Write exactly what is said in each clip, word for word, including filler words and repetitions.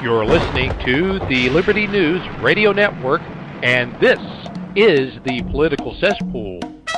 You're listening to the Liberty News Radio Network, and this is the Political Cesspool.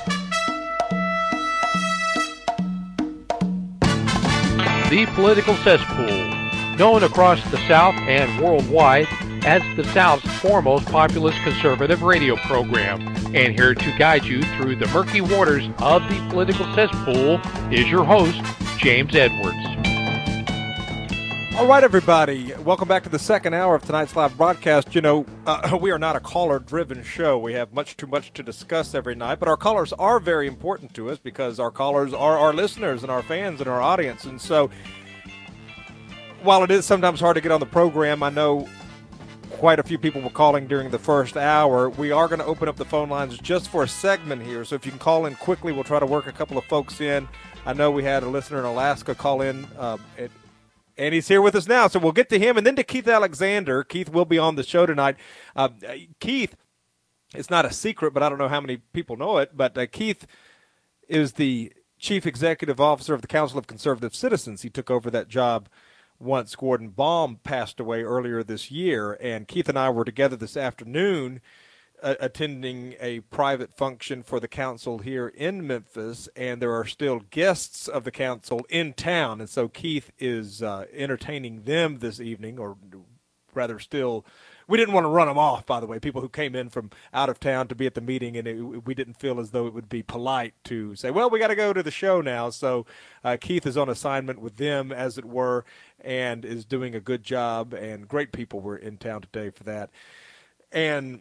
The Political Cesspool, known across the South and worldwide as the South's foremost populist conservative radio program. And here to guide you through the murky waters of the Political Cesspool is your host, James Edwards. All right, everybody. Welcome back to the second hour of tonight's live broadcast. You know, uh, we are not a caller-driven show. We have much too much to discuss every night, but our callers are very important to us because our callers are our listeners and our fans and our audience. And so while it is sometimes hard to get on the program, I know quite a few people were calling during the first hour. We are going to open up the phone lines just for a segment here, so if you can call in quickly, we'll try to work a couple of folks in. I know we had a listener in Alaska call in, uh, it, and he's here with us now, so we'll get to him. And then to Keith Alexander. Keith will be on the show tonight. Uh, Keith, it's not a secret, but I don't know how many people know it, but uh, Keith is the Chief Executive Officer of the Council of Conservative Citizens. He took over that job once Gordon Baum passed away earlier this year, and Keith and I were together this afternoon uh, attending a private function for the council here in Memphis, and there are still guests of the council in town, and so Keith is uh, entertaining them this evening, or rather still, we didn't want to run them off, by the way, people who came in from out of town to be at the meeting, and it, we didn't feel as though it would be polite to say, well, we got to go to the show now. So uh, Keith is on assignment with them, as it were, and is doing a good job, and great people were in town today for that. And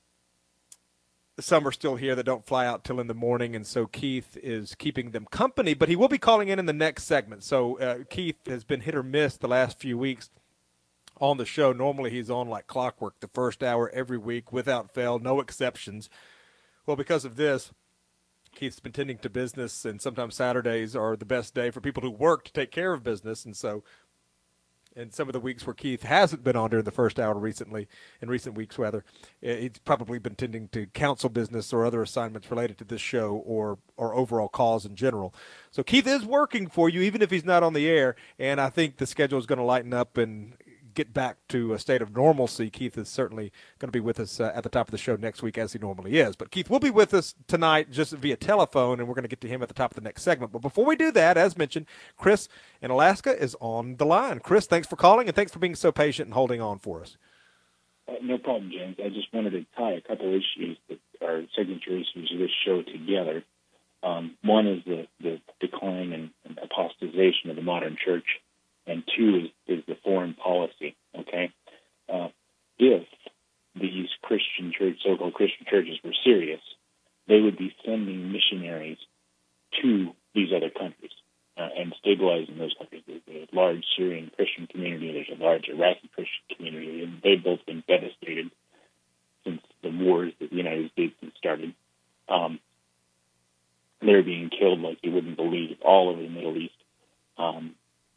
some are still here that don't fly out till in the morning, and so Keith is keeping them company, but he will be calling in in the next segment. So uh, Keith has been hit or miss the last few weeks on the show. Normally he's on like clockwork the first hour every week without fail, no exceptions. Well, because of this, Keith's been tending to business, and sometimes Saturdays are the best day for people who work to take care of business. And so in some of the weeks where Keith hasn't been on during the first hour recently, in recent weeks rather, he's probably been tending to council business or other assignments related to this show or or overall calls in general. So Keith is working for you, even if he's not on the air, and I think the schedule is going to lighten up and get back to a state of normalcy. Keith is certainly going to be with us uh, at the top of the show next week, as he normally is. But Keith will be with us tonight just via telephone, and we're going to get to him at the top of the next segment. But before we do that, as mentioned, Chris in Alaska is on the line. Chris, thanks for calling, and thanks for being so patient and holding on for us. Uh, no problem, James. I just wanted to tie a couple issues that are signature issues of this show together. Um, one is the, the decline and, and apostatization of the modern church, and two is, is the foreign policy, okay? Uh, if these Christian church, so-called Christian churches were serious, they would be sending missionaries to these other countries uh, and stabilizing those countries. There's a large Syrian Christian community, there's a large Iraqi Christian community, and they've both been devastated since the wars that the United States has started. Um, they're being killed like you wouldn't believe all over the Middle East. Um,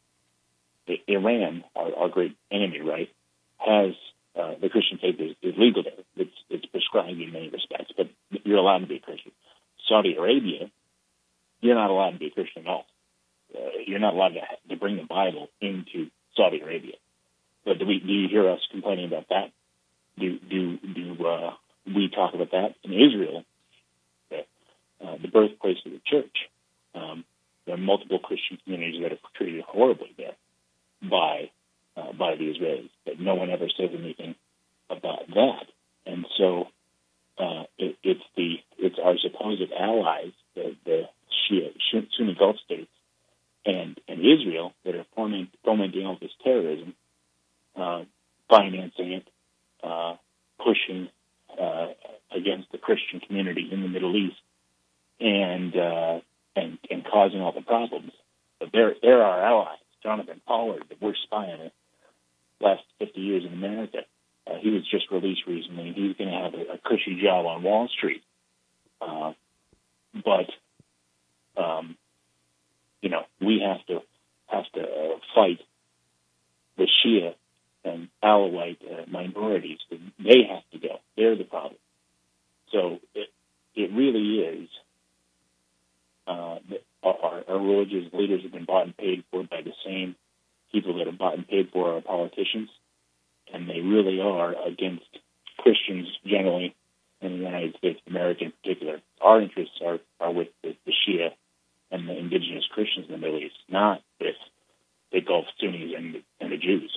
Iran, our, our great enemy, right, has uh, the Christian faith is, is legal there. It's, it's prescribed in many respects, but you're allowed to be a Christian. Saudi Arabia, you're not allowed to be a Christian at all. Uh, you're not allowed to, to bring the Bible into Saudi Arabia. But do, we, do you hear us complaining about that? Do do do uh, we talk about that in Israel, the, uh, the birthplace of the church? Um, there are multiple Christian communities that are treated horribly there by uh, by the Israelis, but no one ever says anything about that. And so uh, it, it's the it's our supposed allies, the, the Shia, Sunni Gulf states, and, and Israel that are fomenting, fomenting all this terrorism, uh, financing it, uh, pushing uh, against the Christian community in the Middle East, and uh, and and causing all the problems. But they're they're our allies. Jonathan Pollard, the worst spy in the last fifty years in America, uh, he was just released recently. He's going to have a, a cushy job on Wall Street. Uh, but, um, you know, we have to have to uh, fight the Shia and Alawite uh, minorities. They have to go. They're the problem. So it, it really is uh, our, our religious leaders have been bought and paid for by the same people that are bought and paid for our politicians. and they really are against Christians generally in the United States of America in particular. Our interests are, are with the, the Shia and the indigenous Christians in the Middle East, not with the Gulf Sunnis and, and the Jews.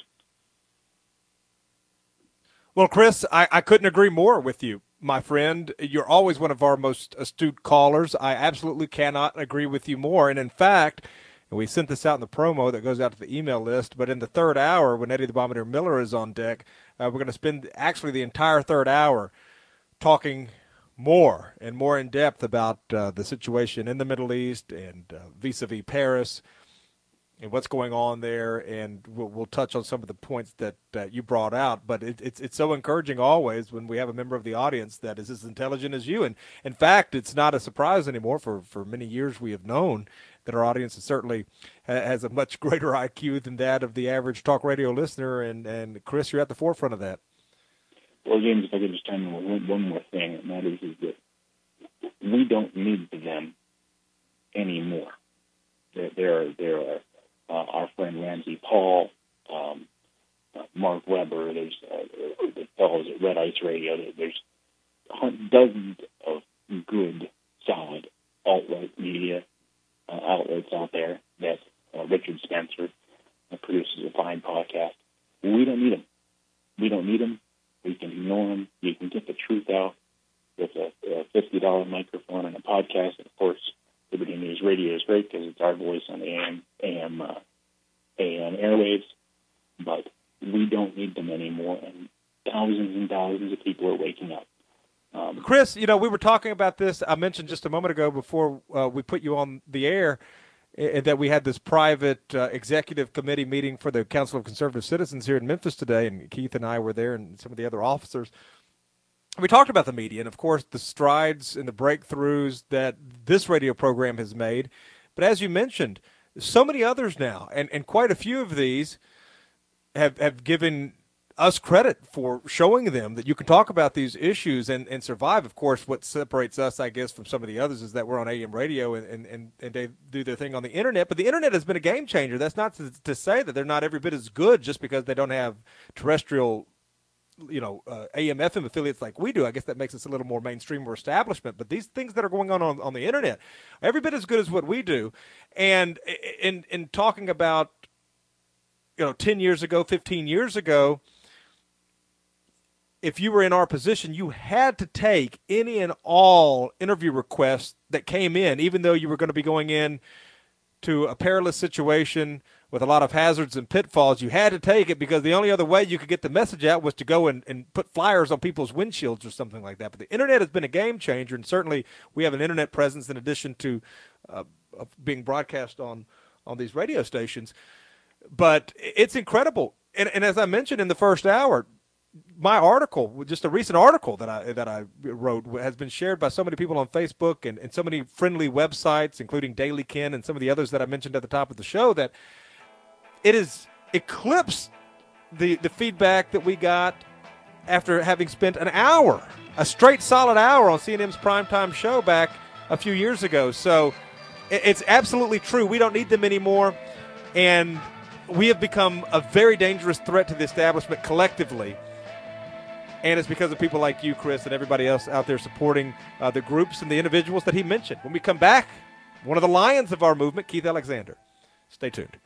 Well, Chris, I, I couldn't agree more with you, my friend. You're always one of our most astute callers. I absolutely cannot agree with you more. And in fact, and we sent this out in the promo that goes out to the email list, but in the third hour, when Eddie the Bombardier Miller is on deck, uh, we're going to spend actually the entire third hour talking more and more in depth about uh, the situation in the Middle East and uh, vis-a-vis Paris and what's going on there, and we'll, we'll touch on some of the points that uh, you brought out. But it, it's it's so encouraging always when we have a member of the audience that is as intelligent as you. And in fact, it's not a surprise anymore. For, for many years we have known that our audience is certainly ha- has a much greater I Q than that of the average talk radio listener. And, and Chris, you're at the forefront of that. Well, James, if I could just chime in with one, one more thing, and that is, is that we don't need them anymore. There, there are, there are uh, our friend Ramsey Paul, um, uh, Mark Weber, there's uh, the fellows at Red Ice Radio. There's dozens of good, solid alt-right media uh, outlets out there that uh, Richard Spencer uh, produces a fine podcast. We don't need them. We don't need them. We can ignore them. You can get the truth out with a, a fifty dollars microphone and a podcast. And of course, Liberty News Radio is great because it's our voice on the A M, A M, uh, A M airwaves. But we don't need them anymore, and thousands and thousands of people are waking up. Um, Chris, you know, we were talking about this. I mentioned just a moment ago before uh, we put you on the air uh, that we had this private uh, executive committee meeting for the Council of Conservative Citizens here in Memphis today, and Keith and I were there and some of the other officers. We talked about the media and, of course, the strides and the breakthroughs that this radio program has made. But as you mentioned, so many others now, and, and quite a few of these have, have given us credit for showing them that you can talk about these issues and, and survive. Of course, what separates us, I guess, from some of the others is that we're on A M radio and, and, and, and they do their thing on the Internet. But the Internet has been a game changer. That's not to, to say that they're not every bit as good just because they don't have terrestrial, you know, uh, A M F M affiliates like we do. I guess that makes us a little more mainstream or establishment. But these things that are going on on, on the Internet, every bit as good as what we do. And in, in talking about, you know, ten years ago, fifteen years ago, if you were in our position, you had to take any and all interview requests that came in, even though you were going to be going in to a perilous situation with a lot of hazards and pitfalls. You had to take it because the only other way you could get the message out was to go and, and put flyers on people's windshields or something like that. But the Internet has been a game changer, and certainly we have an Internet presence in addition to uh, being broadcast on, on these radio stations. But it's incredible. And, and as I mentioned in the first hour, my article, just a recent article that I that I wrote, has been shared by so many people on Facebook and, and so many friendly websites, including Daily Ken and some of the others that I mentioned at the top of the show, that it has eclipsed the, the feedback that we got after having spent an hour, a straight solid hour on C N N's primetime show back a few years ago. So it, it's absolutely true. We don't need them anymore. And we have become a very dangerous threat to the establishment collectively. And it's because of people like you, Chris, and everybody else out there supporting uh, the groups and the individuals that he mentioned. When we come back, one of the lions of our movement, Keith Alexander. Stay tuned.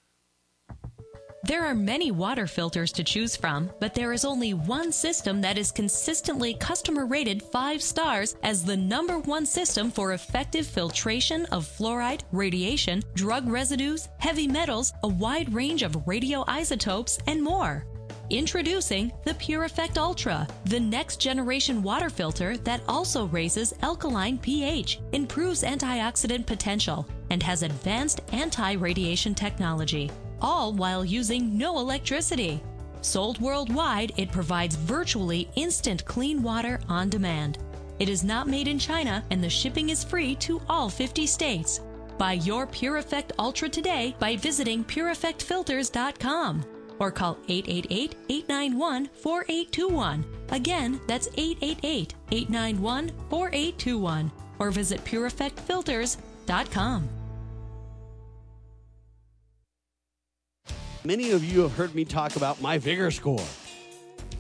There are many water filters to choose from, but there is only one system that is consistently customer rated five stars as the number one system for effective filtration of fluoride, radiation, drug residues, heavy metals, a wide range of radioisotopes, and more. Introducing the PureEffect Ultra, the next generation water filter that also raises alkaline pH, improves antioxidant potential, and has advanced anti-radiation technology, all while using no electricity. Sold worldwide, it provides virtually instant clean water on demand. It is not made in China, and the shipping is free to all fifty states. Buy your PureEffect Ultra today by visiting pure effect filters dot com. Or call eight eight eight, eight nine one, four eight two one. Again, that's eight eight eight, eight nine one, four eight two one. Or visit pure effect filters dot com. Many of you have heard me talk about my Vigor Score.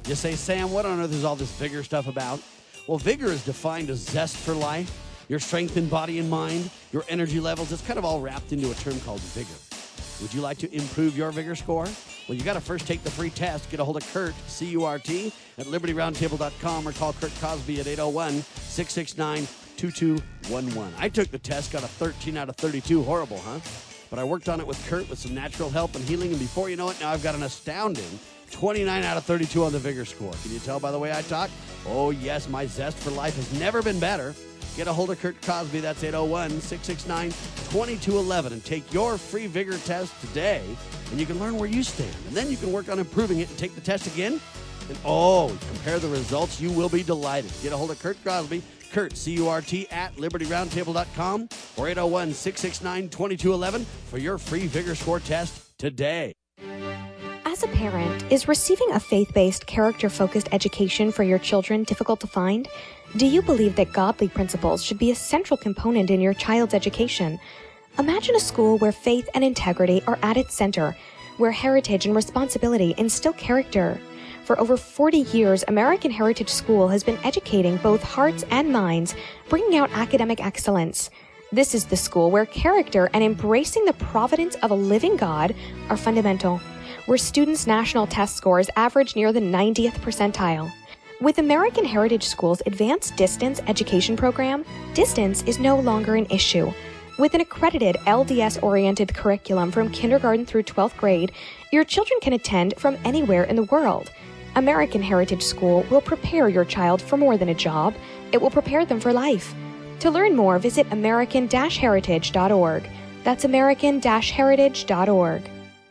You say, Sam, what on earth is all this vigor stuff about? Well, vigor is defined as zest for life, your strength in body and mind, your energy levels. It's kind of all wrapped into a term called vigor. Would you like to improve your vigor score? Well, you got to first take the free test. Get a hold of Kurt, C U R T, at liberty roundtable dot com or call Kurt Cosby at eight oh one, six six nine, two two one one. I took the test, got a thirteen out of thirty-two. Horrible, huh? But I worked on it with Kurt with some natural help and healing, and before you know it, now I've got an astounding twenty-nine out of thirty-two on the vigor score. Can you tell by the way I talk? Oh, yes, my zest for life has never been better. Get a hold of Kurt Cosby. That's eight oh one, six six nine, two two one one. And take your free vigor test today, and you can learn where you stand. And then you can work on improving it and take the test again. And, oh, compare the results. You will be delighted. Get a hold of Kurt Cosby. Kurt, C U R T, at liberty roundtable dot com or eight oh one, six six nine, two two one one for your free vigor score test today. As a parent, is receiving a faith-based, character-focused education for your children difficult to find? Do you believe that godly principles should be a central component in your child's education? Imagine a school where faith and integrity are at its center, where heritage and responsibility instill character. For over forty years, American Heritage School has been educating both hearts and minds, bringing out academic excellence. This is the school where character and embracing the providence of a living God are fundamental, where students' national test scores average near the ninetieth percentile. With American Heritage School's Advanced Distance Education Program, distance is no longer an issue. With an accredited L D S-oriented curriculum from kindergarten through twelfth grade, your children can attend from anywhere in the world. American Heritage School will prepare your child for more than a job. It will prepare them for life. To learn more, visit american dash heritage dot org. That's american dash heritage dot org.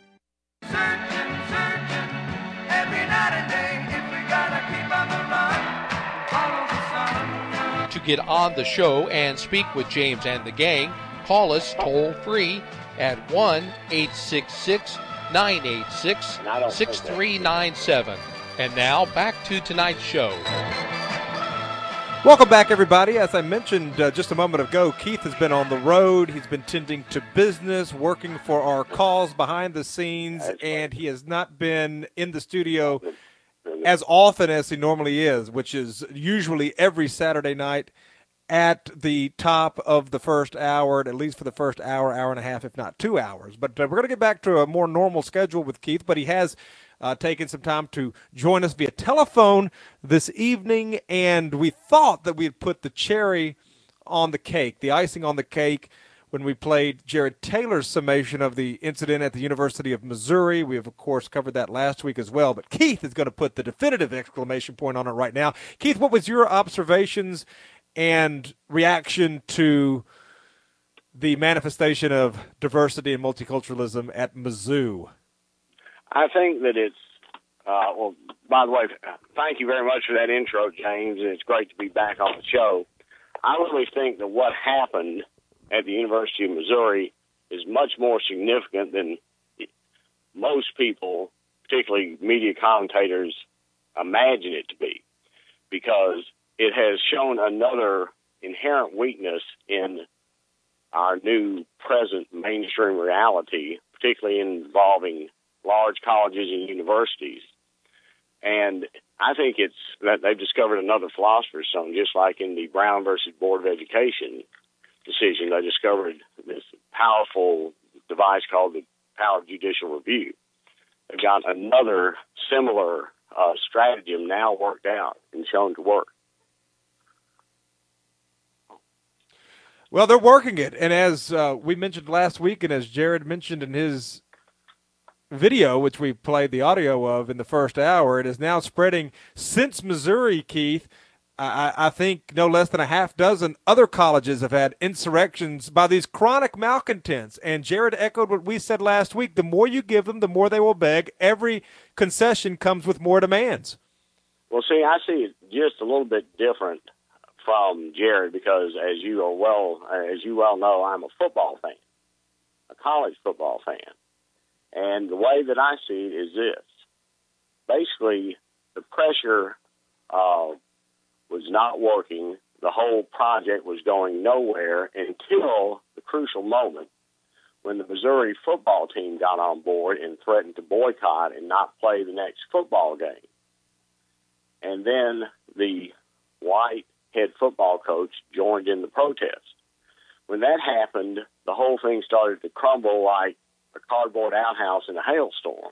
To get on the show and speak with James and the gang, call us toll free at one eight six six, nine eight six, six three nine seven. And now back to tonight's show. Welcome back, everybody. As I mentioned uh, just a moment ago, Keith has been on the road. He's been tending to business, working for our calls behind the scenes, and he has not been in the studio as often as he normally is, which is usually every Saturday night at the top of the first hour, at least for the first hour, hour and a half, if not two hours. But uh, we're going to get back to a more normal schedule with Keith, but he has uh, taken some time to join us via telephone this evening, and we thought that we had put the cherry on the cake, the icing on the cake, when we played Jared Taylor's summation of the incident at the University of Missouri. We have, of course, covered that last week as well, but Keith is going to put the definitive exclamation point on it right now. Keith, what was your observations and reaction to the manifestation of diversity and multiculturalism at Mizzou? I think that it's, uh, well, by the way, thank you very much for that intro, James. It's great to be back on the show. I really think that what happened at the University of Missouri is much more significant than most people, particularly media commentators, imagine it to be, because it has shown another inherent weakness in our new present mainstream reality, particularly involving large colleges and universities. And I think it's that they've discovered another philosopher's stone, just like in the Brown versus Board of Education decision. They discovered this powerful device called the power of judicial review. They've got another similar uh, stratagem now worked out and shown to work. Well, they're working it, and as uh, we mentioned last week, and as Jared mentioned in his video, which we played the audio of in the first hour, it is now spreading since Missouri, Keith. I, I think no less than a half dozen other colleges have had insurrections by these chronic malcontents, and Jared echoed what we said last week. The more you give them, the more they will beg. Every concession comes with more demands. Well, see, I see it just a little bit different from Jared, because as you are well, as you well know, I'm a football fan, a college football fan. And the way that I see it is this. Basically, the pressure uh, was not working. The whole project was going nowhere until the crucial moment when the Missouri football team got on board and threatened to boycott and not play the next football game. And then the white head football coach joined in the protest. When that happened, the whole thing started to crumble like a cardboard outhouse in a hailstorm.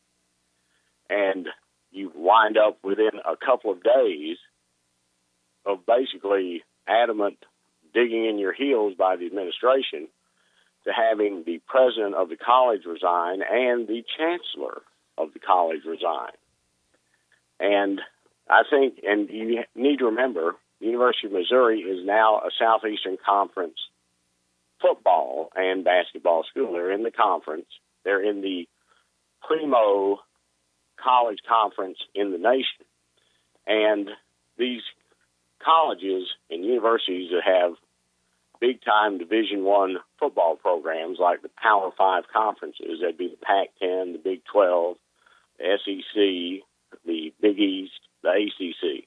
And you wind up within a couple of days of basically adamant digging in your heels by the administration to having the president of the college resign and the chancellor of the college resign. And I think, and you need to remember, the University of Missouri is now a Southeastern Conference football and basketball school. They're in the conference. They're in the primo college conference in the nation. And these colleges and universities that have big-time Division One football programs like the Power Five conferences, that'd be the Pac ten, the Big twelve, the S E C, the Big East, the A C C.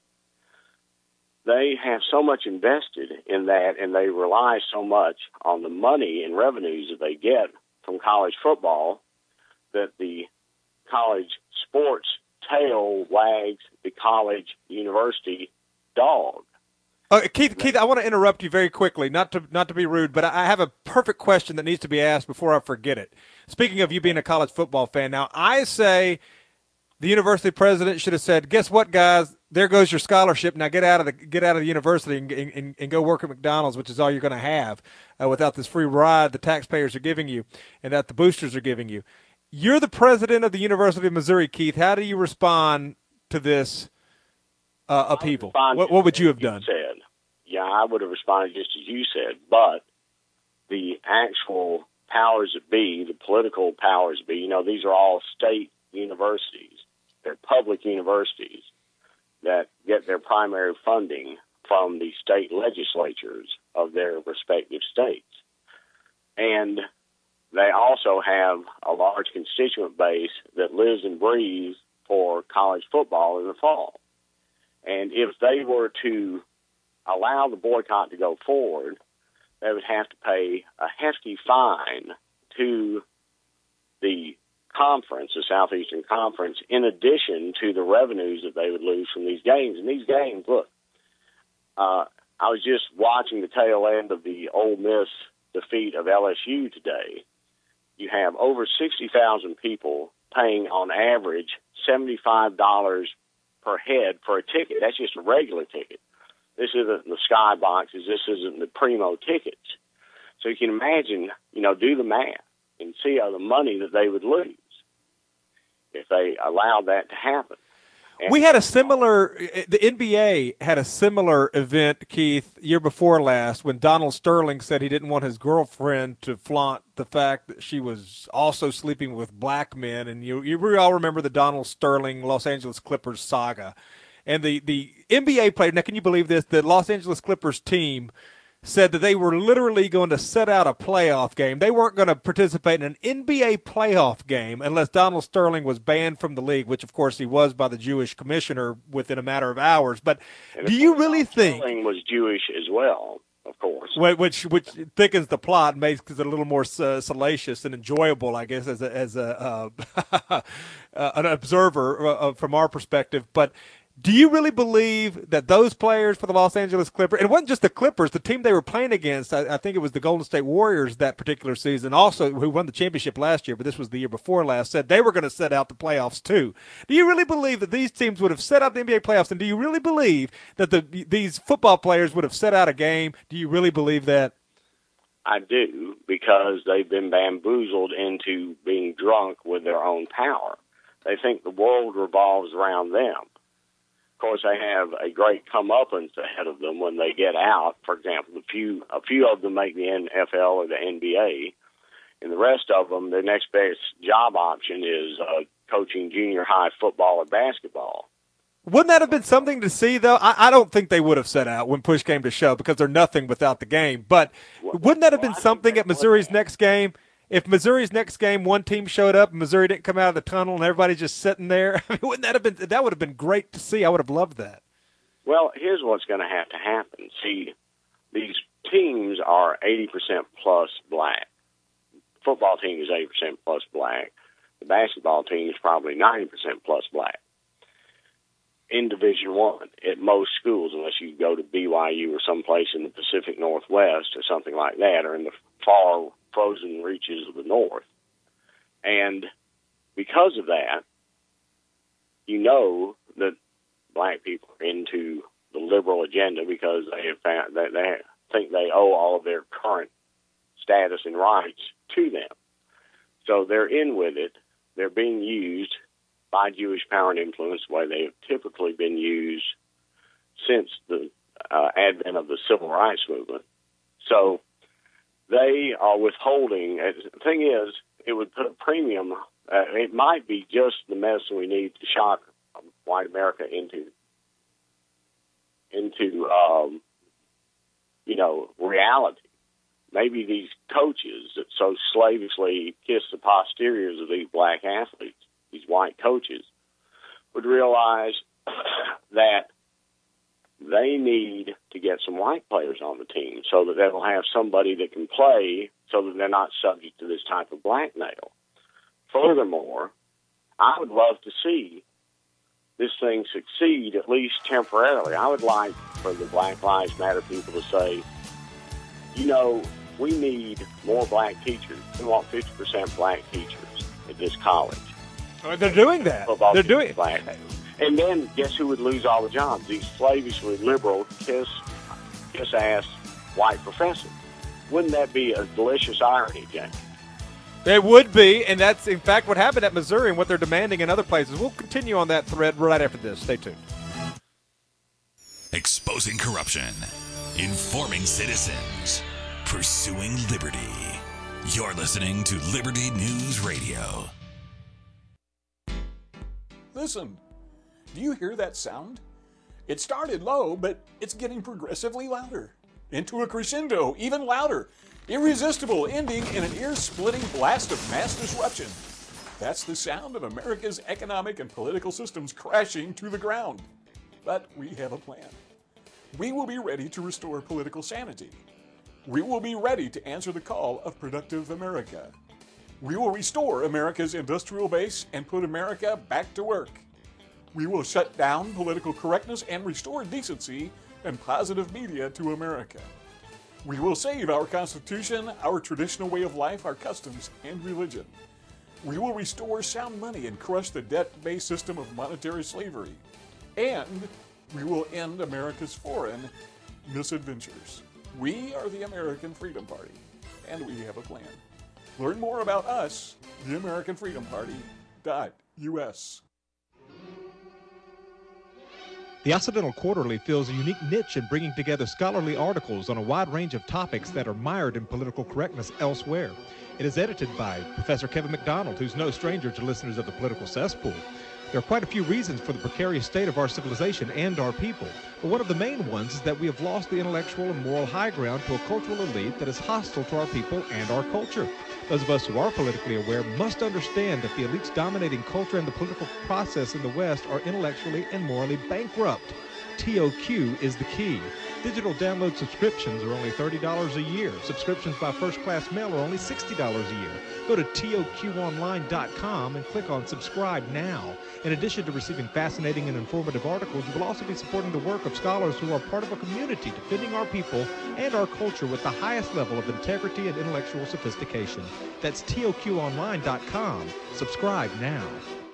They have so much invested in that, and they rely so much on the money and revenues that they get from college football that the college sports tail wags the college university dog. Uh, Keith, Keith, I want to interrupt you very quickly, not to not to be rude, but I have a perfect question that needs to be asked before I forget it. Speaking of you being a college football fan, now I say the university president should have said, "Guess what, guys? There goes your scholarship. Now get out of the get out of the university and, and, and go work at McDonald's, which is all you're going to have uh, without this free ride the taxpayers are giving you and that the boosters are giving you." You're the president of the University of Missouri, Keith. How do you respond to this uh, upheaval? What, what would you have done? Said. Yeah, I would have responded just as you said, but the actual powers that be, the political powers that be, you know, these are all state universities. They're public universities that get their primary funding from the state legislatures of their respective states. And they also have a large constituent base that lives and breathes for college football in the fall. And if they were to allow the boycott to go forward, they would have to pay a hefty fine to the conference, the Southeastern Conference, in addition to the revenues that they would lose from these games. And these games, look, uh, I was just watching the tail end of the Ole Miss defeat of L S U today. You have over sixty thousand people paying on average seventy-five dollars per head for a ticket. That's just a regular ticket. This isn't the skyboxes. This isn't the primo tickets. So you can imagine, you know, do the math and see how the money that they would lose if they allowed that to happen. And we had a similar, the N B A had a similar event, Keith, year before last when Donald Sterling said he didn't want his girlfriend to flaunt the fact that she was also sleeping with black men. And you, you all remember the Donald Sterling Los Angeles Clippers saga. And the, the N B A player, now can you believe this, the Los Angeles Clippers team said that they were literally going to set out a playoff game. They weren't going to participate in an N B A playoff game unless Donald Sterling was banned from the league, which, of course, he was by the Jewish commissioner within a matter of hours. But and do you really think – Sterling was Jewish as well, of course. Which which thickens the plot and makes it a little more uh, salacious and enjoyable, I guess, as a, as a uh, an observer uh, from our perspective. But – do you really believe that those players for the Los Angeles Clippers, and it wasn't just the Clippers, the team they were playing against, I, I think it was the Golden State Warriors that particular season, also who won the championship last year, but this was the year before last, said they were going to set out the playoffs too. Do you really believe that these teams would have set out the N B A playoffs, and do you really believe that the these football players would have set out a game? Do you really believe that? I do, because they've been bamboozled into being drunk with their own power. They think the world revolves around them. Of course, they have a great comeuppance ahead of them when they get out. For example, a few a few of them make the N F L or the N B A, and the rest of them, their next best job option is uh, coaching junior high football or basketball. Wouldn't that have been something to see, though? I, I don't think they would have set out when push came to shove because they're nothing without the game. But well, wouldn't that have been well, something at Missouri's next game? If Missouri's next game, one team showed up and Missouri didn't come out of the tunnel and everybody's just sitting there, I mean, wouldn't that have been, that would have been great to see. I would have loved that. Well, here's what's going to have to happen. See, these teams are eighty percent plus black. Football team is eighty percent plus black. The basketball team is probably ninety percent plus black. in Division One at most schools, unless you go to B Y U or someplace in the Pacific Northwest or something like that, or in the far frozen reaches of the North. And because of that, you know that black people are into the liberal agenda because they have found that they think they owe all of their current status and rights to them. So they're in with it. They're being used by Jewish power and influence the way they have typically been used since the uh, advent of the civil rights movement. So they are withholding. The thing is, it would put a premium. Uh, it might be just the medicine we need to shock white America into, into um, you know, reality. Maybe these coaches that so slavishly kiss the posteriors of these black athletes, these white coaches, would realize that they need to get some white players on the team so that they'll have somebody that can play so that they're not subject to this type of blackmail. Furthermore, I would love to see this thing succeed, at least temporarily. I would like for the Black Lives Matter people to say, you know, we need more black teachers. We want fifty percent black teachers at this college. Oh, they're doing that. Football they're doing it. Black. And then guess who would lose all the jobs? These slavishly liberal, kiss, kiss-ass white professors. Wouldn't that be a delicious irony, James? It would be, and that's, in fact, what happened at Missouri and what they're demanding in other places. We'll continue on that thread right after this. Stay tuned. Exposing corruption, informing citizens, pursuing liberty. You're listening to Liberty News Radio. Listen, do you hear that sound? It started low, but it's getting progressively louder. Into a crescendo, even louder. Irresistible, ending in an ear-splitting blast of mass disruption. That's the sound of America's economic and political systems crashing to the ground. But we have a plan. We will be ready to restore political sanity. We will be ready to answer the call of productive America. We will restore America's industrial base and put America back to work. We will shut down political correctness and restore decency and positive media to America. We will save our Constitution, our traditional way of life, our customs, and religion. We will restore sound money and crush the debt-based system of monetary slavery. And we will end America's foreign misadventures. We are the American Freedom Party, and we have a plan. Learn more about us, the American Freedom Party dot U S. The Occidental Quarterly fills a unique niche in bringing together scholarly articles on a wide range of topics that are mired in political correctness elsewhere. It is edited by Professor Kevin McDonald, who's no stranger to listeners of the Political Cesspool. There are quite a few reasons for the precarious state of our civilization and our people, but one of the main ones is that we have lost the intellectual and moral high ground to a cultural elite that is hostile to our people and our culture. Those of us who are politically aware must understand that the elites dominating culture and the political process in the West are intellectually and morally bankrupt. T O Q is the key. Digital download subscriptions are only thirty dollars a year. Subscriptions by first-class mail are only sixty dollars a year. Go to T O Q online dot com and click on subscribe now. In addition to receiving fascinating and informative articles, you will also be supporting the work of scholars who are part of a community defending our people and our culture with the highest level of integrity and intellectual sophistication. That's T O Q online dot com. Subscribe now.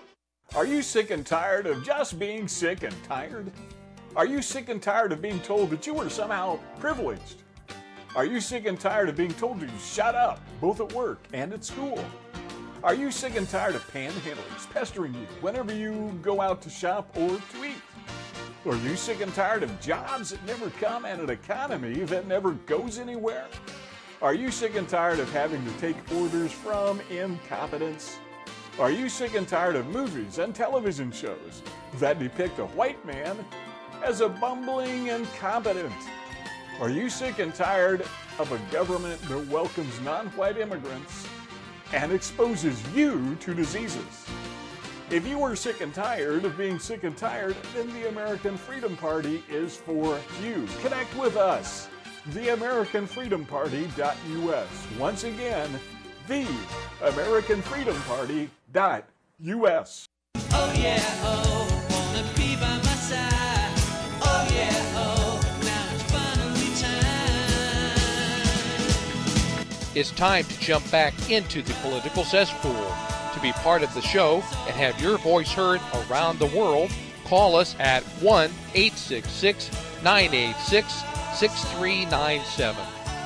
Are you sick and tired of just being sick and tired? Are you sick and tired of being told that you are somehow privileged? Are you sick and tired of being told to shut up, both at work and at school? Are you sick and tired of panhandlers pestering you whenever you go out to shop or to eat? Are you sick and tired of jobs that never come and an economy that never goes anywhere? Are you sick and tired of having to take orders from incompetence? Are you sick and tired of movies and television shows that depict a white man as a bumbling incompetent? Are you sick and tired of a government that welcomes non-white immigrants and exposes you to diseases? If you are sick and tired of being sick and tired, then the American Freedom Party is for you. Connect with us, the American Freedom Party dot U S. Once again, the American Freedom Party dot U S. Oh yeah, oh, wanna be by myself. it's time to jump back into the political cesspool. To be part of the show and have your voice heard around the world, call us at one eight six six, nine eight six, six three nine seven.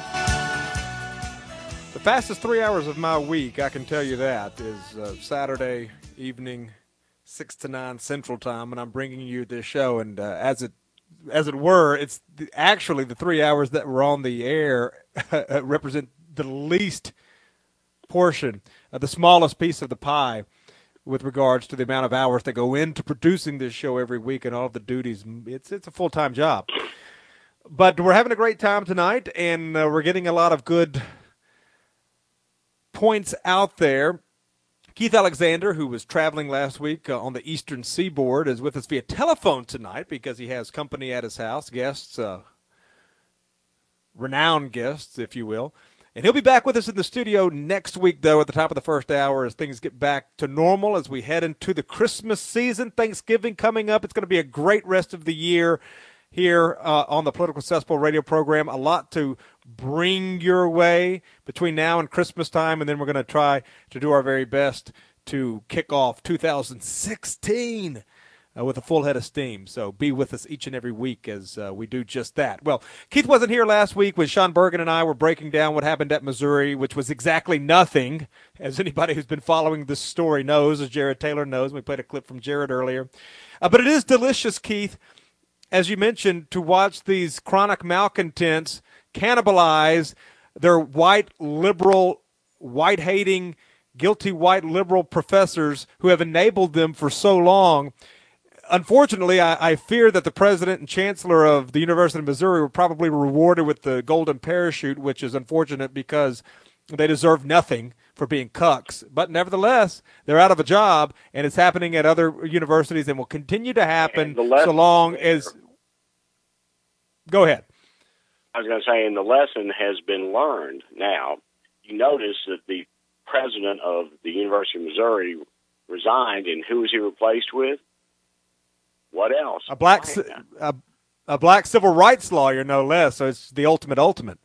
The fastest three hours of my week, I can tell you that, is uh, Saturday evening, six to nine Central Time, and I'm bringing you this show. And uh, as it as it were, it's the, actually the three hours that were on the air represent the least portion, uh, the smallest piece of the pie with regards to the amount of hours that go into producing this show every week and all of the duties. It's it's a full-time job. But we're having a great time tonight, and uh, we're getting a lot of good points out there. Keith Alexander, who was traveling last week uh, on the Eastern Seaboard, is with us via telephone tonight because he has company at his house, guests, uh, renowned guests, if you will. And he'll be back with us in the studio next week, though, at the top of the first hour as things get back to normal as we head into the Christmas season. Thanksgiving coming up. It's going to be a great rest of the year here uh, on the Political Cesspool radio program. A lot to bring your way between now and Christmas time, and then we're going to try to do our very best to kick off two thousand sixteen Uh, with a full head of steam. So be with us each and every week as uh, we do just that. Well, Keith wasn't here last week when Sean Bergen and I were breaking down what happened at Missouri, which was exactly nothing, as anybody who's been following this story knows, as Jared Taylor knows. We played a clip from Jared earlier. Uh, but it is delicious, Keith, as you mentioned, to watch these chronic malcontents cannibalize their white liberal, white-hating, guilty white liberal professors who have enabled them for so long. Unfortunately, I, I fear that the president and chancellor of the University of Missouri were probably rewarded with the golden parachute, which is unfortunate because they deserve nothing for being cucks. But nevertheless, they're out of a job, and it's happening at other universities and will continue to happen so long as – go ahead. I was going to say, and the lesson has been learned now. You notice that the president of the University of Missouri resigned, and who was he replaced with? What else? A black, a, a black civil rights lawyer, no less. So it's the ultimate, ultimate.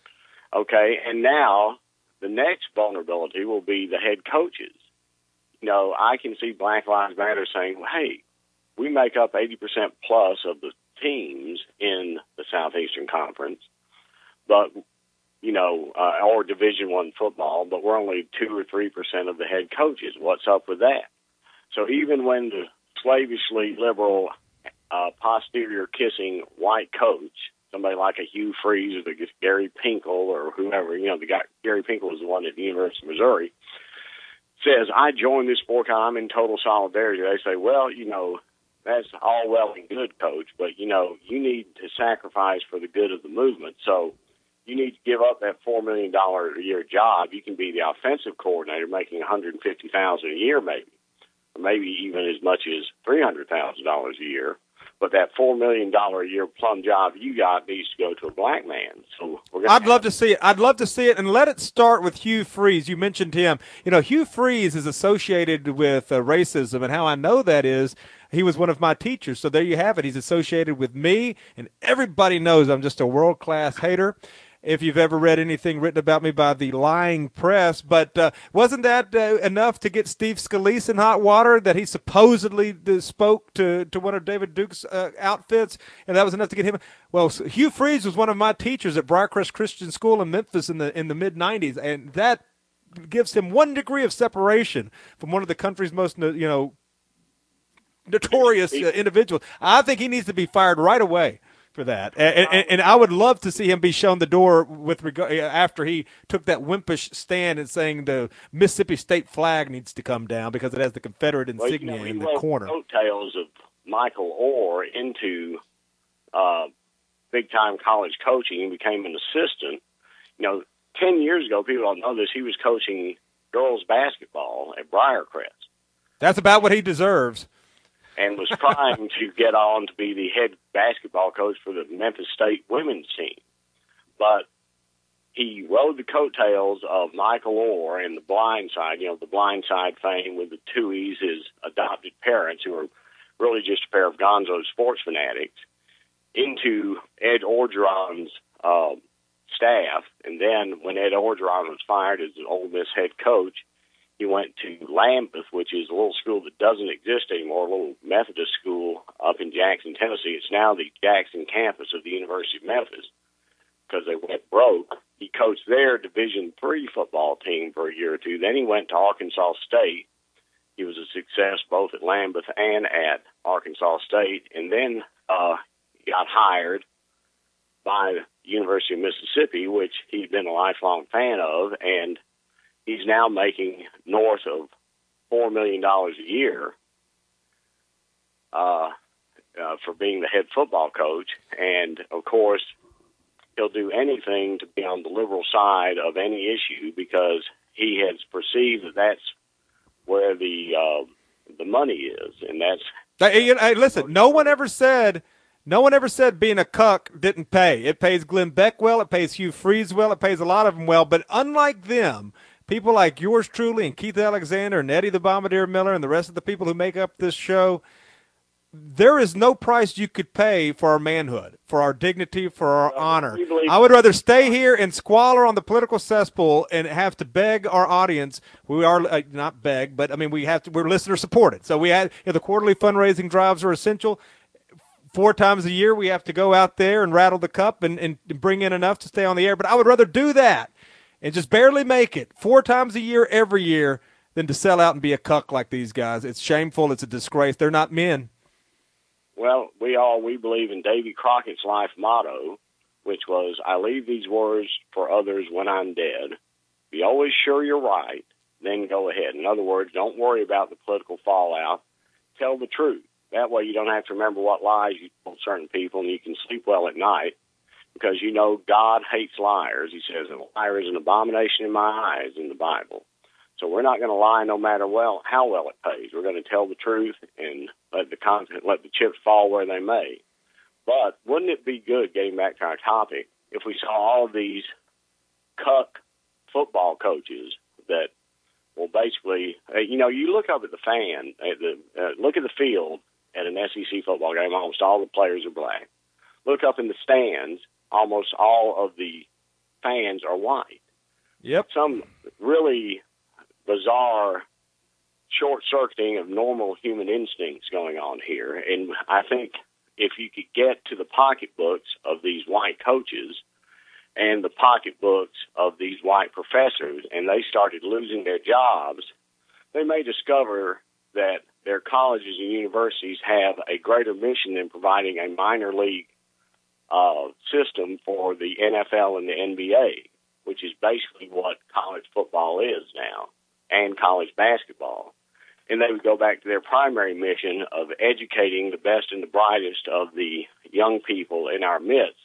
Okay, and now the next vulnerability will be the head coaches. You know, I can see Black Lives Matter saying, well, hey, we make up eighty percent plus of the teams in the Southeastern Conference, but, you know, uh, or Division One football, but we're only two or three percent of the head coaches. What's up with that? So even when the slavishly liberal, uh, posterior-kissing white coach, somebody like a Hugh Freeze or the Gary Pinkel or whoever, you know, the guy, Gary Pinkel was the one at the University of Missouri, says, I joined this sport, I'm in total solidarity. They say, well, you know, that's all well and good, coach, but, you know, you need to sacrifice for the good of the movement. So you need to give up that four million dollars a year job. You can be the offensive coordinator making one hundred fifty thousand dollars a year maybe. Maybe even as much as three hundred thousand dollars a year. But that four million dollars a year plum job you got needs to go to a black man. So we're gonna I'd love to see it. I'd love to see it. And let it start with Hugh Freeze. You mentioned him. You know, Hugh Freeze is associated with uh, racism, and how I know that is he was one of my teachers. So there you have it. He's associated with me, and everybody knows I'm just a world-class hater. If you've ever read anything written about me by the lying press. But uh, wasn't that uh, enough to get Steve Scalise in hot water, that he supposedly uh, spoke to, to one of David Duke's uh, outfits, and that was enough to get him? Well, Hugh Freeze was one of my teachers at Briarcrest Christian School in Memphis in the in the mid nineties, and that gives him one degree of separation from one of the country's most, you know, notorious uh, individuals. I think he needs to be fired right away for that, and, and, and I would love to see him be shown the door with regard after he took that wimpish stand and saying the Mississippi state flag needs to come down because it has the Confederate insignia well, you know, in the corner. Coattails of Michael Orr into uh, big time college coaching and became an assistant. You know, ten years ago, people don't know this. He was coaching girls basketball at Briarcrest. That's about what he deserves. And was trying to get on to be the head basketball coach for the Memphis State women's team. But he rode the coattails of Michael Orr and the Blind Side, you know, the Blind Side fame with the Tuohys, his adopted parents, who were really just a pair of gonzo sports fanatics, into Ed Orgeron's uh, staff. And then when Ed Orgeron was fired as the Ole Miss head coach, he went to Lambeth, which is a little school that doesn't exist anymore, a little Methodist school up in Jackson, Tennessee. It's now the Jackson campus of the University of Memphis because they went broke. He coached their Division three football team for a year or two. Then he went to Arkansas State. He was a success both at Lambeth and at Arkansas State. And then uh, he got hired by the University of Mississippi, which he'd been a lifelong fan of, and he's now making north of four million dollars a year uh, uh, for being the head football coach. And, of course, he'll do anything to be on the liberal side of any issue because he has perceived that that's where the uh, the money is, and that's. Hey, hey, listen, no one ever said, no one ever said being a cuck didn't pay. It pays Glenn Beck well, it pays Hugh Freeze well, it pays a lot of them well. But unlike them, people like yours truly and Keith Alexander and Eddie the Bombardier Miller and the rest of the people who make up this show, there is no price you could pay for our manhood, for our dignity, for our uh, honor. I would rather stay here and squalor on the political cesspool and have to beg our audience. We are uh, not beg, but I mean we have to. We're listener supported, so we had you know, the quarterly fundraising drives are essential. Four times a year, we have to go out there and rattle the cup and, and bring in enough to stay on the air. But I would rather do that and just barely make it four times a year every year than to sell out and be a cuck like these guys. It's shameful. It's a disgrace. They're not men. Well, we all, we believe in Davy Crockett's life motto, which was, I leave these words for others when I'm dead. Be always sure you're right, then go ahead. In other words, don't worry about the political fallout. Tell the truth. That way you don't have to remember what lies you told certain people, and you can sleep well at night because you know God hates liars. He says, a liar is an abomination in my eyes in the Bible. So we're not going to lie no matter well how well it pays. We're going to tell the truth and let the content, let the chips fall where they may. But wouldn't it be good, getting back to our topic, if we saw all of these cuck football coaches that will basically, uh, you know, you look up at the fan, at the uh, look at the field at an S E C football game, almost all the players are black. Look up in the stands, almost all of the fans are white. Yep. Some really bizarre short-circuiting of normal human instincts going on here. And I think if you could get to the pocketbooks of these white coaches and the pocketbooks of these white professors, and they started losing their jobs, they may discover that their colleges and universities have a greater mission than providing a minor league uh, system for the N F L and the N B A, which is basically what college football is now, and college basketball. And they would go back to their primary mission of educating the best and the brightest of the young people in our midst.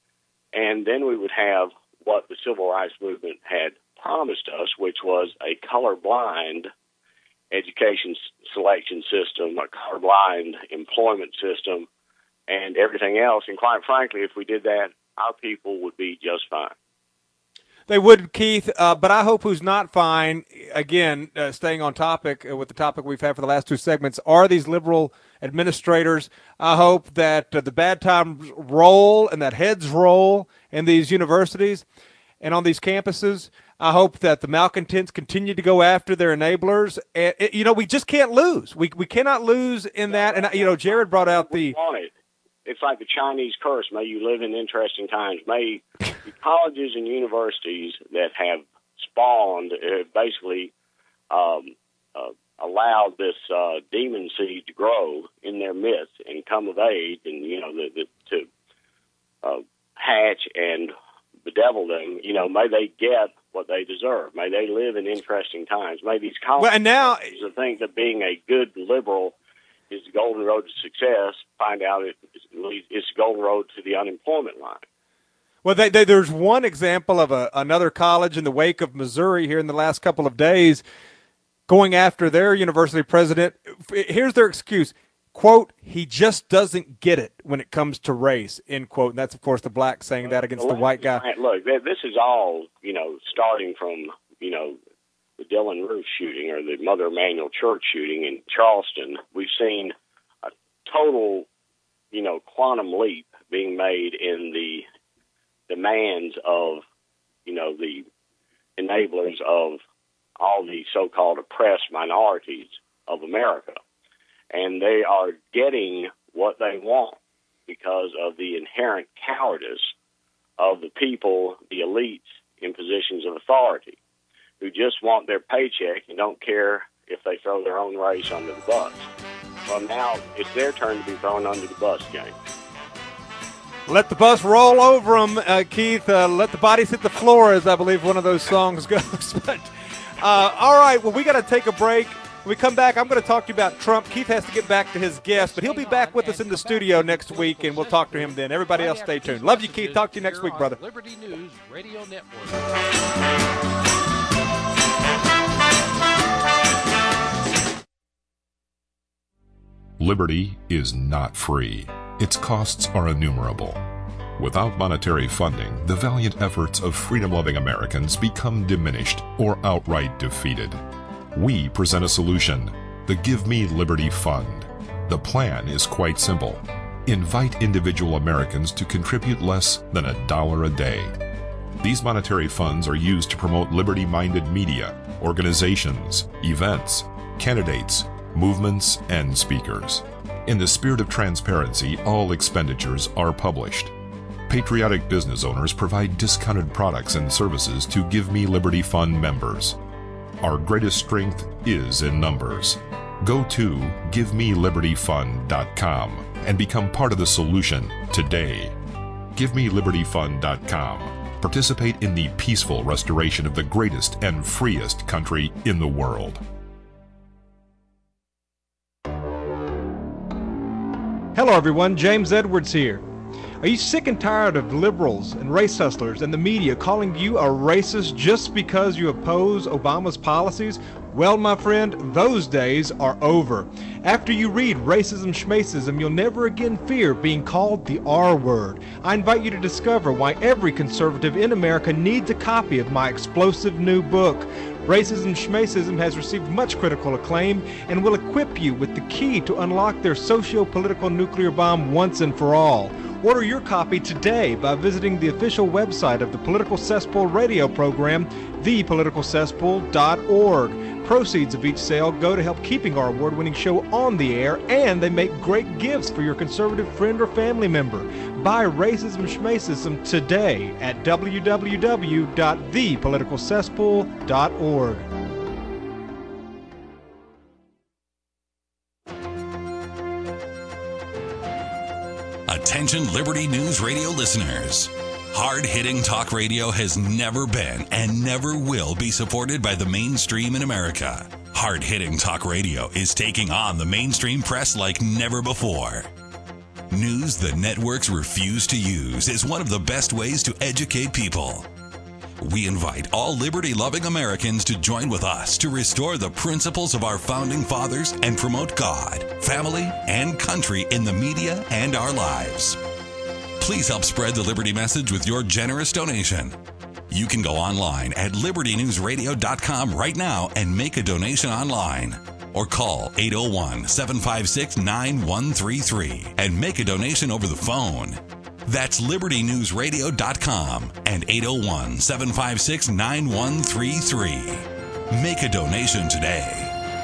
And then we would have what the Civil Rights Movement had promised us, which was a colorblind education selection system, a colorblind employment system, and everything else. And quite frankly, if we did that, our people would be just fine. They would, Keith, uh, but I hope who's not fine, again, uh, staying on topic uh, with the topic we've had for the last two segments, are these liberal administrators. I hope that uh, the bad times roll and that heads roll in these universities and on these campuses. I hope that the malcontents continue to go after their enablers. And, it, you know, we just can't lose. We we cannot lose in that. And, you know, Jared brought out the – It's like the Chinese curse. May you live in interesting times. May the colleges and universities that have spawned, uh, basically um, uh, allowed this uh, demon seed to grow in their midst and come of age, and you know, the, the, to uh, hatch and bedevil them. You know, may they get what they deserve. May they live in interesting times. May these colleges well, and now think that being a good liberal is the golden road to success, find out it, it's the golden road to the unemployment line. Well, they, they, there's one example of a, another college in the wake of Missouri here in the last couple of days going after their university president. Here's their excuse. Quote, he just doesn't get it when it comes to race, end quote. And that's, of course, the black saying that against the white guy. Look, this is all, you know, starting from, you know, the Dylan Roof shooting or the Mother Emanuel Church shooting in Charleston. We've seen a total, you know, quantum leap being made in the demands of, you know, the enablers of all the so-called oppressed minorities of America. And they are getting what they want because of the inherent cowardice of the people, the elites in positions of authority, who just want their paycheck and don't care if they throw their own race under the bus. Well, now it's their turn to be thrown under the bus, James. Let the bus roll over them, uh, Keith. Uh, let the bodies hit the floor, as I believe one of those songs goes. But, uh, all right, well, we got to take a break. When we come back, I'm going to talk to you about Trump. Keith has to get back to his guest, but he'll be back with us in the studio next week, and we'll talk to him then. Everybody else, stay tuned. Love you, Keith. Talk to you next week, brother. Liberty News Radio Network. Liberty is not free. Its costs are innumerable. Without monetary funding, the valiant efforts of freedom-loving Americans become diminished or outright defeated. We present a solution, the Give Me Liberty Fund. The plan is quite simple. Invite individual Americans to contribute less than a dollar a day. These monetary funds are used to promote liberty-minded media, organizations, events, candidates, movements, and speakers. In the spirit of transparency, all expenditures are published. Patriotic business owners provide discounted products and services to Give Me Liberty Fund members. Our greatest strength is in numbers. Go to give me liberty fund dot com and become part of the solution today. give me liberty fund dot com. Participate in the peaceful restoration of the greatest and freest country in the world. Hello everyone, James Edwards here. Are you sick and tired of liberals and race hustlers and the media calling you a racist just because you oppose Obama's policies? Well, my friend, those days are over. After you read Racism Schmacism, you'll never again fear being called the R word. I invite you to discover why every conservative in America needs a copy of my explosive new book. Racism Schmacism has received much critical acclaim and will equip you with the key to unlock their socio-political nuclear bomb once and for all. Order your copy today by visiting the official website of the Political Cesspool radio program, the political cesspool dot org. Proceeds of each sale go to help keeping our award-winning show on the air, and they make great gifts for your conservative friend or family member. Buy Racism Schmacism today at w w w dot the political cesspool dot org. Attention Liberty News Radio listeners. Hard-hitting talk radio has never been and never will be supported by the mainstream in America. Hard-hitting talk radio is taking on the mainstream press like never before. News the networks refuse to use is one of the best ways to educate people. We invite all liberty-loving Americans to join with us to restore the principles of our founding fathers and promote God, family, and country in the media and our lives. Please help spread the Liberty message with your generous donation. You can go online at liberty news radio dot com right now and make a donation online. Or call eight oh one, seven five six, nine one three three and make a donation over the phone. That's liberty news radio dot com and eight oh one, seven five six, nine one three three. Make a donation today.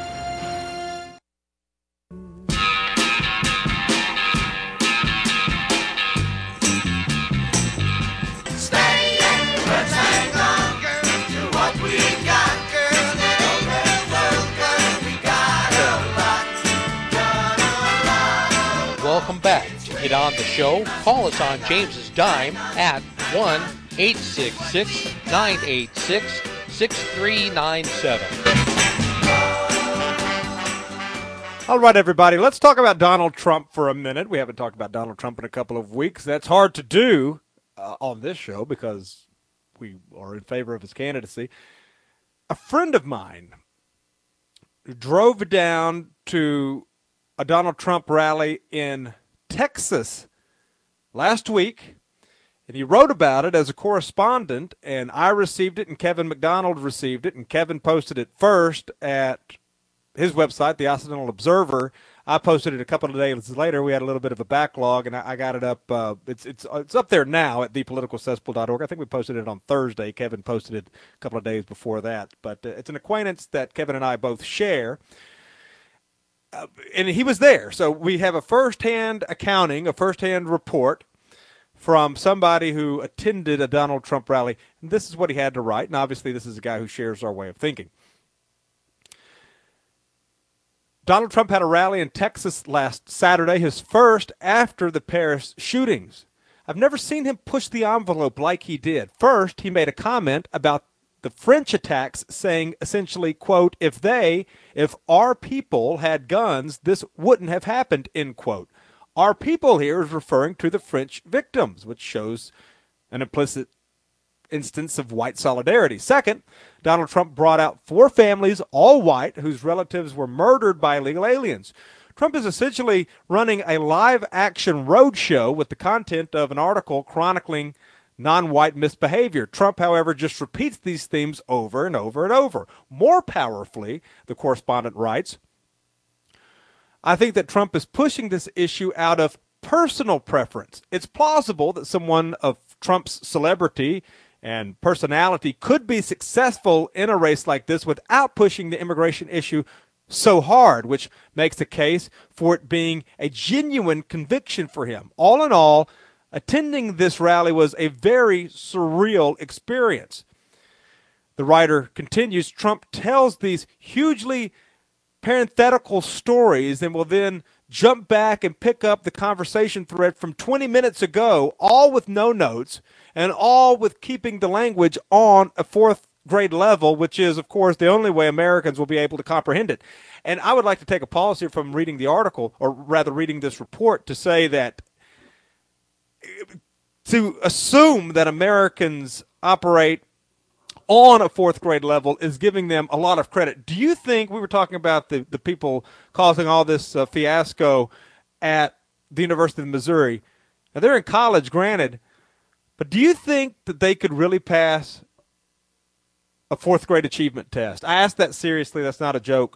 Welcome back. To get on the show, call us on James's dime at one eight six six, nine eight six, six three nine seven. All right, everybody, let's talk about Donald Trump for a minute. We haven't talked about Donald Trump in a couple of weeks. That's hard to do uh, on this show because we are in favor of his candidacy. A friend of mine drove down to a Donald Trump rally in Texas last week, and he wrote about it as a correspondent, and I received it, and Kevin McDonald received it, and Kevin posted it first at his website, the Occidental Observer. I posted it a couple of days later. We had a little bit of a backlog, and I, I got it up. Uh, it's it's it's up there now at the political cesspool dot org. I think we posted it on Thursday. Kevin posted it a couple of days before that. But uh, it's an acquaintance that Kevin and I both share. Uh, and he was there. So we have a firsthand accounting, a firsthand report from somebody who attended a Donald Trump rally. And this is what he had to write. And obviously this is a guy who shares our way of thinking. Donald Trump had a rally in Texas last Saturday, his first after the Paris shootings. I've never seen him push the envelope like he did. First, he made a comment about the French attacks, saying essentially, quote, if they, if our people had guns, this wouldn't have happened, end quote. Our people here is referring to the French victims, which shows an implicit instance of white solidarity. Second, Donald Trump brought out four families, all white, whose relatives were murdered by illegal aliens. Trump is essentially running a live-action roadshow with the content of an article chronicling non-white misbehavior. Trump, however, just repeats these themes over and over and over. More powerfully, the correspondent writes, I think that Trump is pushing this issue out of personal preference. It's plausible that someone of Trump's celebrity and personality could be successful in a race like this without pushing the immigration issue so hard, which makes the case for it being a genuine conviction for him. All in all, attending this rally was a very surreal experience. The writer continues, Trump tells these hugely parenthetical stories and will then jump back and pick up the conversation thread from twenty minutes ago, all with no notes and all with keeping the language on a fourth grade level, which is, of course, the only way Americans will be able to comprehend it. And I would like to take a pause here from reading the article, or rather reading this report, to say that to assume that Americans operate on a fourth grade level is giving them a lot of credit. Do you think, we were talking about the, the people causing all this uh, fiasco at the University of Missouri. Now, they're in college, granted, but do you think that they could really pass a fourth grade achievement test? I asked that seriously. That's not a joke.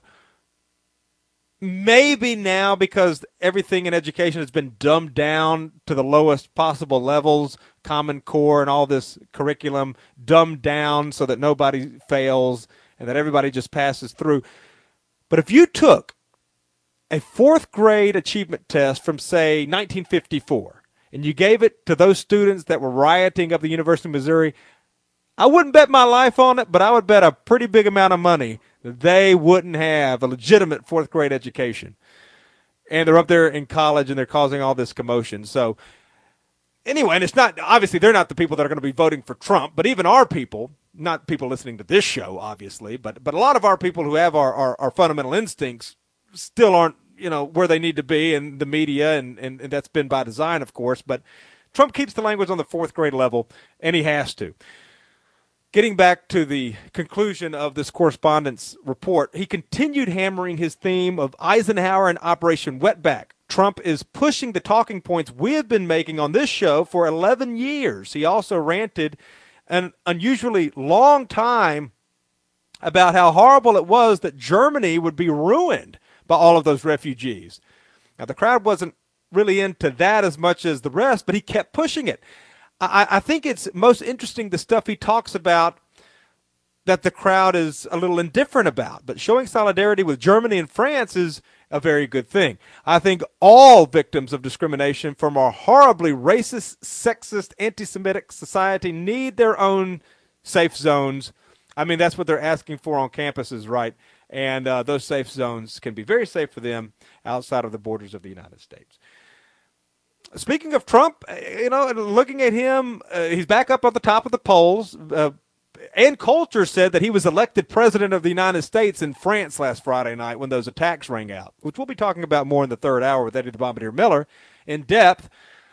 Maybe now, because everything in education has been dumbed down to the lowest possible levels, Common Core and all this curriculum dumbed down so that nobody fails and that everybody just passes through. But if you took a fourth grade achievement test from, say, nineteen fifty-four, and you gave it to those students that were rioting up the University of Missouri, I wouldn't bet my life on it, but I would bet a pretty big amount of money that they wouldn't have a legitimate fourth grade education. And they're up there in college and they're causing all this commotion. So anyway, and it's not, obviously they're not the people that are going to be voting for Trump, but even our people, not people listening to this show, obviously, but but a lot of our people who have our, our, our fundamental instincts still aren't, you know, where they need to be in the media, and, and, and that's been by design, of course. But Trump keeps the language on the fourth grade level, and he has to. Getting back to the conclusion of this correspondence report, he continued hammering his theme of Eisenhower and Operation Wetback. Trump is pushing the talking points we have been making on this show for eleven years. He also ranted an unusually long time about how horrible it was that Germany would be ruined by all of those refugees. Now, the crowd wasn't really into that as much as the rest, but he kept pushing it. I, I think it's most interesting the stuff he talks about that the crowd is a little indifferent about. But showing solidarity with Germany and France is a very good thing. I think all victims of discrimination from our horribly racist, sexist, anti-Semitic society need their own safe zones. I mean, that's what they're asking for on campuses, right? And uh, those safe zones can be very safe for them outside of the borders of the United States. Speaking of Trump, you know, looking at him, uh, he's back up on the top of the polls. Uh, Ann Coulter said that he was elected president of the United States in France last Friday night when those attacks rang out, which we'll be talking about more in the third hour with Eddie the Bombardier Miller in depth.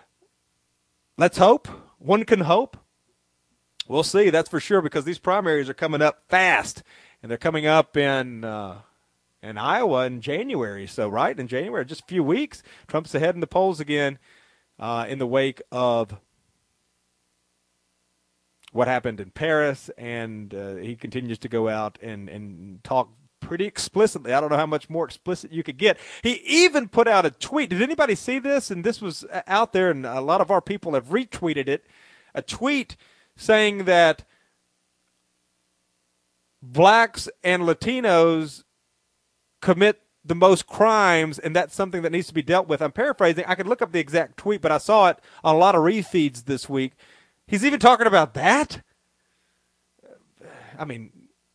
Let's hope. One can hope. We'll see, that's for sure, because these primaries are coming up fast, and they're coming up in uh, in Iowa in January. So, right, in January, just a few weeks, Trump's ahead in the polls again. Uh, in the wake of what happened in Paris, and uh, he continues to go out and, and talk pretty explicitly. I don't know how much more explicit you could get. He even put out a tweet. Did anybody see this? And this was out there, and a lot of our people have retweeted it. A tweet saying that blacks and Latinos commit the most crimes, and that's something that needs to be dealt with. I'm paraphrasing. I could look up the exact tweet, but I saw it on a lot of refeeds this week. He's even talking about that? I mean,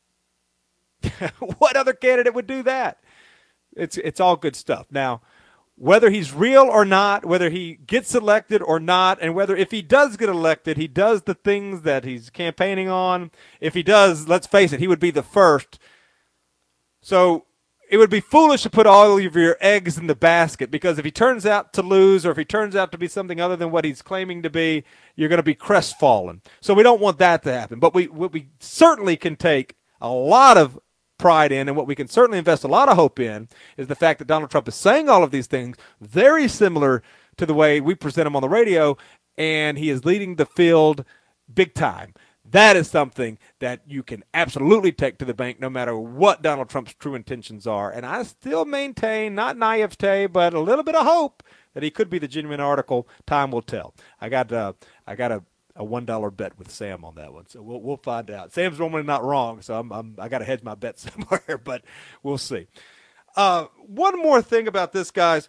what other candidate would do that? It's it's all good stuff. Now, whether he's real or not, whether he gets elected or not, and whether if he does get elected, he does the things that he's campaigning on. If he does, let's face it, he would be the first. So it would be foolish to put all of your eggs in the basket, because if he turns out to lose, or if he turns out to be something other than what he's claiming to be, you're going to be crestfallen. So we don't want that to happen. But we what we certainly can take a lot of pride in, and what we can certainly invest a lot of hope in, is the fact that Donald Trump is saying all of these things very similar to the way we present him on the radio, and he is leading the field big time. That is something that you can absolutely take to the bank, no matter what Donald Trump's true intentions are. And I still maintain, not naivete, but a little bit of hope that he could be the genuine article. Time will tell. I got uh, I got a a one dollar bet with Sam on that one, so we'll we'll find out. Sam's normally not wrong, so I'm, I'm I got to hedge my bet somewhere, but we'll see. Uh, one more thing about this, guys.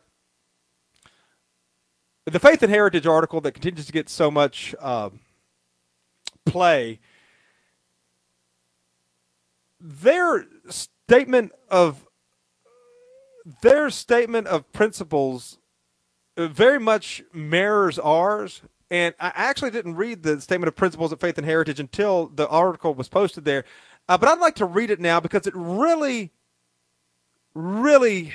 The Faith and Heritage article that continues to get so much uh, play. Their statement of their statement of principles very much mirrors ours. And I actually didn't read the statement of principles of Faith and Heritage until the article was posted there. Uh, but I'd like to read it now, because it really, really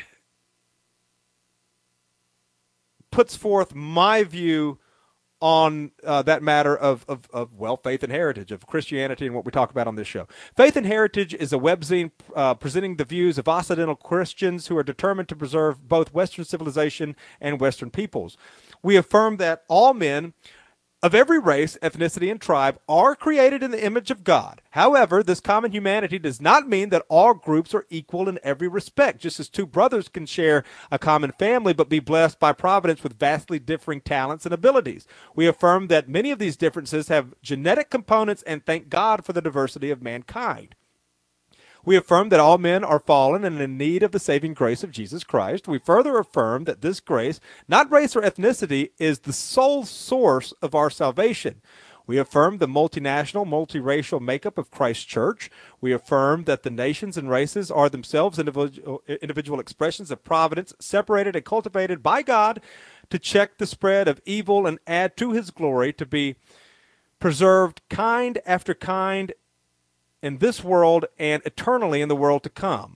puts forth my view on uh, that matter of, of, of, well, faith and heritage, of Christianity and what we talk about on this show. Faith and Heritage is a webzine uh, presenting the views of Occidental Christians who are determined to preserve both Western civilization and Western peoples. We affirm that all men of every race, ethnicity, and tribe are created in the image of God. However, this common humanity does not mean that all groups are equal in every respect, just as two brothers can share a common family but be blessed by providence with vastly differing talents and abilities. We affirm that many of these differences have genetic components, and thank God for the diversity of mankind. We affirm that all men are fallen and in need of the saving grace of Jesus Christ. We further affirm that this grace, not race or ethnicity, is the sole source of our salvation. We affirm the multinational, multiracial makeup of Christ's church. We affirm that the nations and races are themselves individual, individual expressions of providence, separated and cultivated by God to check the spread of evil and add to his glory, to be preserved kind after kind in this world and eternally in the world to come.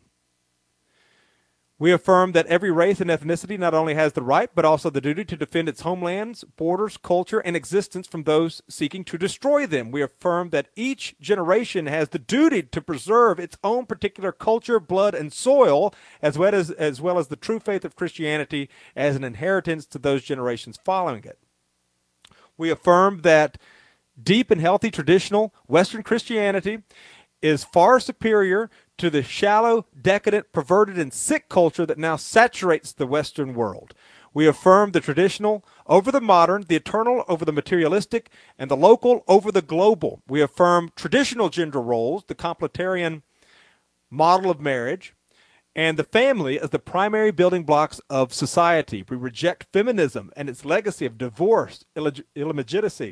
We affirm that every race and ethnicity not only has the right, but also the duty to defend its homelands, borders, culture, and existence from those seeking to destroy them. We affirm that each generation has the duty to preserve its own particular culture, blood, and soil, as well as, as well as the true faith of Christianity as an inheritance to those generations following it. We affirm that deep and healthy traditional Western Christianity is far superior to the shallow, decadent, perverted, and sick culture that now saturates the Western world. We affirm the traditional over the modern, the eternal over the materialistic, and the local over the global. We affirm traditional gender roles, the complementarian model of marriage, and the family as the primary building blocks of society. We reject feminism and its legacy of divorce, illeg- illegitimacy,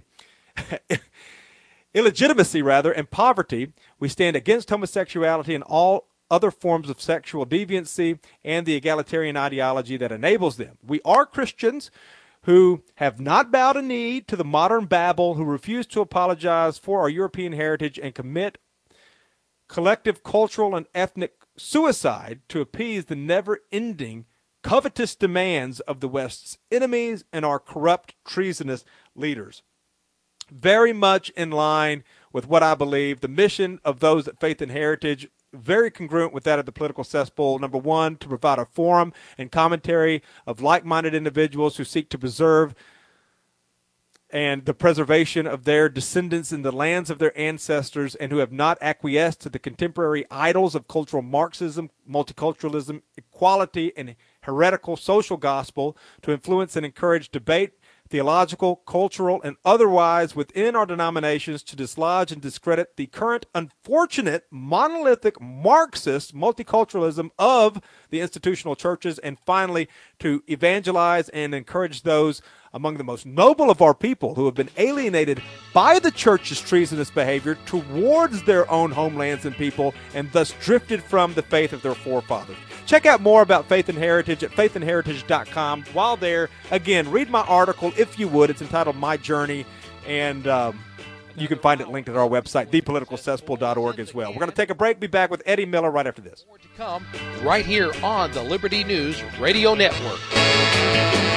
illegitimacy rather, and poverty. We stand against homosexuality and all other forms of sexual deviancy and the egalitarian ideology that enables them. We are Christians who have not bowed a knee to the modern Babel, who refuse to apologize for our European heritage and commit collective cultural and ethnic suicide to appease the never-ending covetous demands of the West's enemies and our corrupt, treasonous leaders. Very much in line with what I believe, the mission of those at Faith and Heritage, very congruent with that of the Political Cesspool. Number one, to provide a forum and commentary of like-minded individuals who seek to preserve and the preservation of their descendants in the lands of their ancestors, and who have not acquiesced to the contemporary idols of cultural Marxism, multiculturalism, equality, and heretical social gospel to influence and encourage debate, theological, cultural, and otherwise within our denominations, to dislodge and discredit the current unfortunate monolithic Marxist multiculturalism of the institutional churches, and finally to evangelize and encourage those among the most noble of our people who have been alienated by the church's treasonous behavior towards their own homelands and people, and thus drifted from the faith of their forefathers. Check out more about Faith and Heritage at faith and heritage dot com. While there, again, read my article if you would. It's entitled My Journey, and um, you can find it linked at our website, the political cesspool dot org, as well. We're going to take a break. Be back with Eddie Miller right after this. More to come right here on the Liberty News Radio Network.